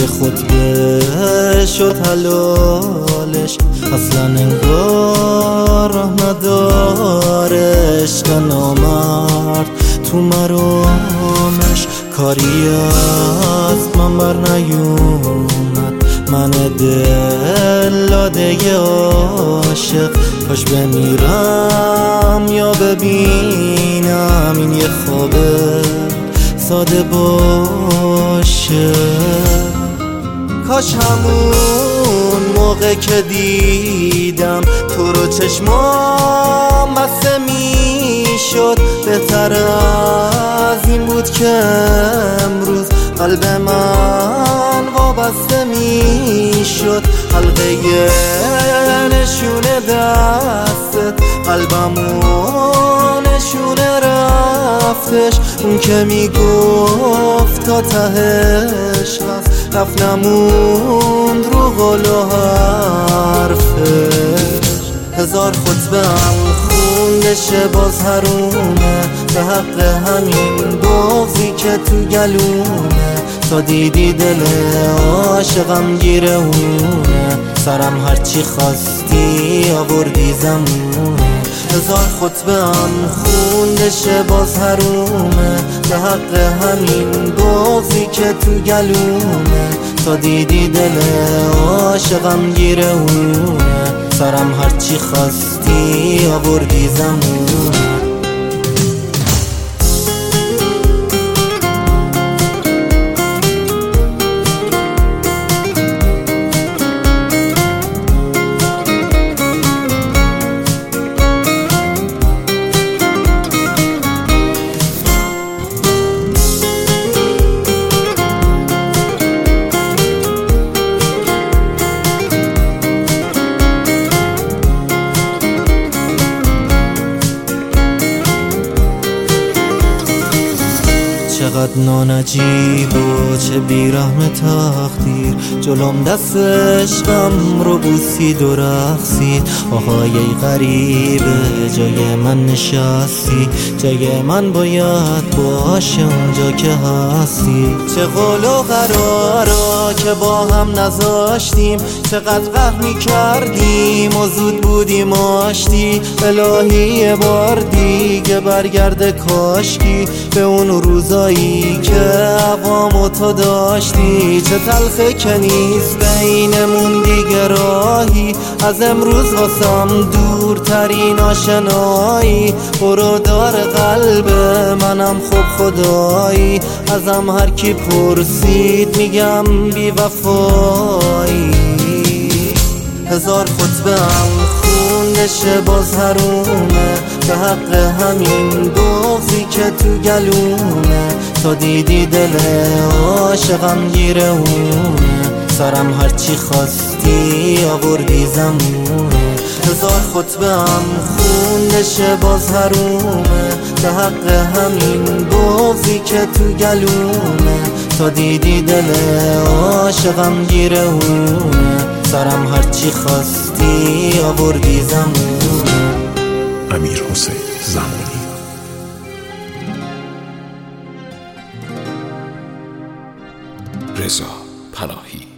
بی خطبه شد حلالش، اصلا انگار راه نداره. عشق نامرد تو مرامش کاری از من بر نیومد. من دل لاده عاشق کاش بمیرم یا ببینم این یه خوابه ساده باشه. کاش همون موقع که دیدم تو رو چشمام بسته میشد، بهتر از این بود که امروز قلب من وابسته میشد. حلقه نشونه دستت قلبمو نشونه رفتش، اون که میگفت تا تهش هست رفت نموند رو قول و حرفش. هزار خطبه هم خوندشه باز حرومه، به حق همین بغضی که تو گلومه. تا دیدی دل عاشقم گیره اونه، سرم هرچی خواستی آوردی زمونه. هزار خطبه هم خوندشه باز حرومه، به حق همین بغضی که تو گلومه. تا دیدی دل عاشقم گیره اونه، سرم هرچی خواستی آوردی زمونه. چقدر نانجیب و چه بیرحم تقدیر، جلوم دست عشقم رو بوسید و رقصید. آهای غریبه جای من نشستی، جای من باید باشه اونجا که هستی. چه قول و قرارا که با هم نذاشتیم، چقدر قهر میکردیم و زود بودیم آشتی. الهی یه بار دیگه برگرده کاشکی به اون روزایی که عوامو تو داشتی. چه تلخه که نیست بینمون دیگه راهی، از امروز واسم دورترین آشنایی. برو دار قلب منم خب خدایی، ازم هر کی پرسید میگم بی وفایی. هزار خطبه هم خوندشه باز حرومه، به حق همین بغضی که تو گلومه. تا دیدی دل عاشقم گیره اونه، سرم هرچی خواستی آوردی زمونه. هزار خطبه هم خوندشه باز حرومه، به حق همین بغضی که تو گلومه. تا دیدی دل عاشقم گیره اونه، سرم هرچی خواستی آوردی زمونه. امیرحسین زمانی. رضا پناهی.